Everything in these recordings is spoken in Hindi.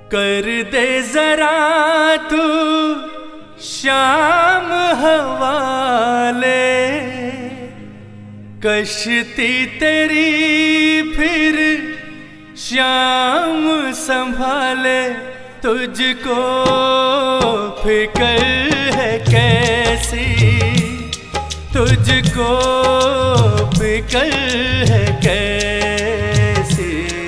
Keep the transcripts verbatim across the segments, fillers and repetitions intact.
कर दे जरा तू शाम हवाले, कश्ती तेरी फिर शाम संभाले। तुझको फिक्र है कैसी, तुझको फिक्र है कैसी।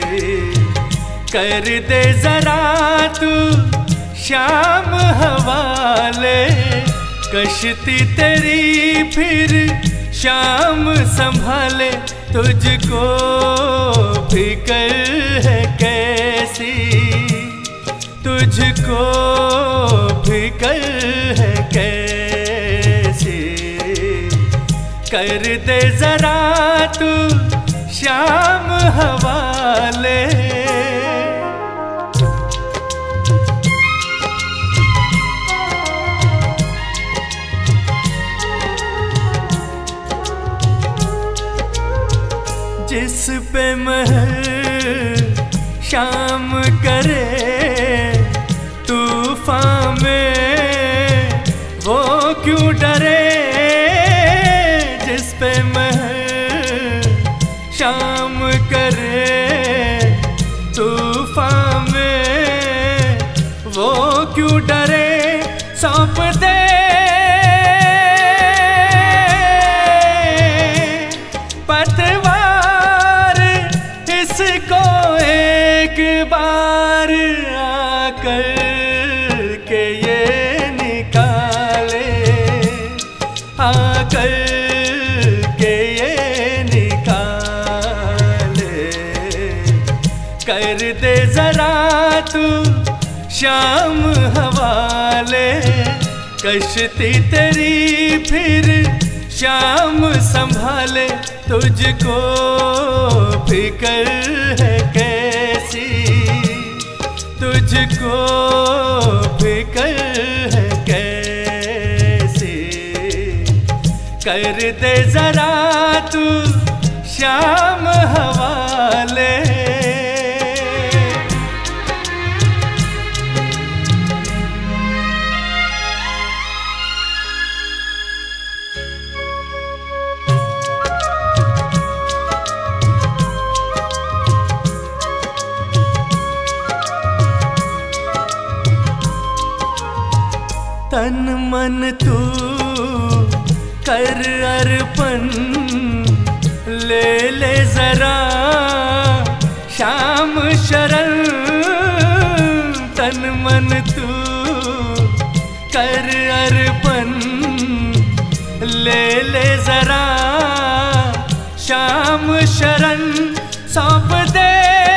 कर दे जरा तू शाम हवाले, कश्ती तेरी फिर शाम संभाले। तुझको फिक्र है कैसी, तुझको फिक्र है कैसी। कर दे जरा तू शाम हवाले। जिस पे महर शाम करे तूफान में वो क्यों डरे। जिस पे महर शाम करे तूफान में वो क्यों डरे। सौंप दे इसको एक बार आकर के ये निकाले, आकर के ये निकाले। कर दे जरा तू शाम हवाले, कश्ती तेरी फिर शाम संभाले। तुझको फिक्र है कैसी, तुझको फिक्र है कैसी। कर दे जरा तू शाम हवाले। तन मन तू कर अर्पण, ले ले जरा शाम शरण। तन मन तू कर अर्पण, ले ले जरा शाम शरण। सौंप दे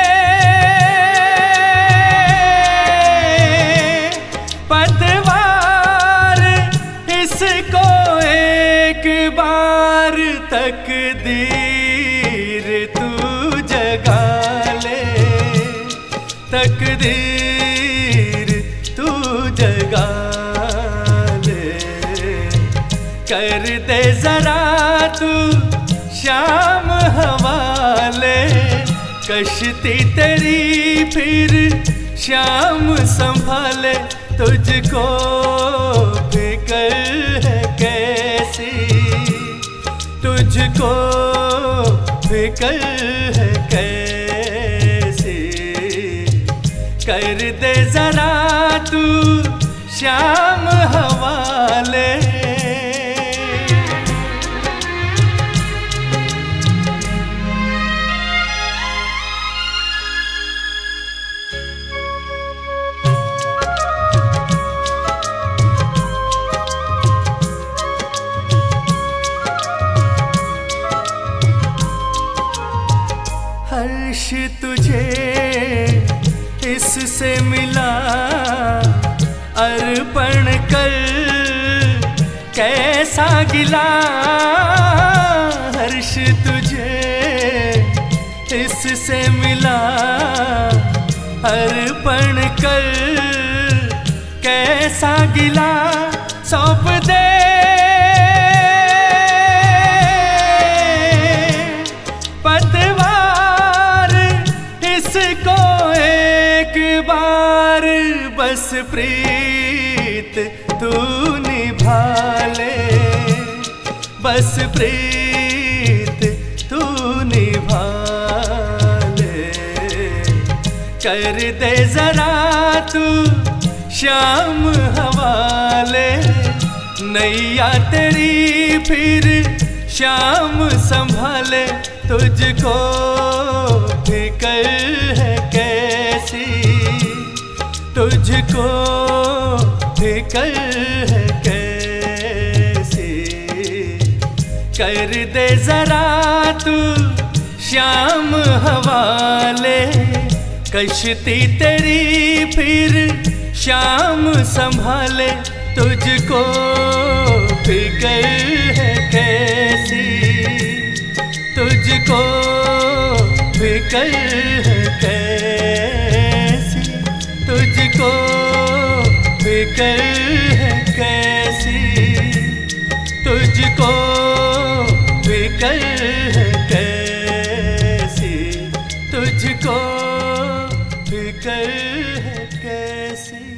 इसको एक बार तकदीर तू जगा ले, तकदीर तू जगा ले। कर दे जरा तू शाम हवाले, कश्ती तेरी फिर शाम संभाले। तुझको फिक्र है कैसी, तुझको फिक्र है कैसी। कर दे जरा तू शाम हवाले। हर्ष तुझे इससे मिला, अर्पण कर कैसा गिला। हर्ष तुझे इससे मिला, अर्पण कर कैसा गिला। सौंप दे पतवार, इसको एक बार प्रीत तू निभा ले, बस प्रीत तू निभा ले। कर दे जरा तू शाम हवाले, नैया तेरी फिर शाम संभाले। तुझको फिकर है कैसी, तुझको फिकर है कैसी। कर दे जरा तू शाम हवाले, कश्ती तेरी फिर शाम संभाले। तुझको फिकर है कैसी, तुझको फिकर है कैसी, तुझको फिकर है कैसी, तुझको फिकर है कैसी, तुझको फिकर है कैसी।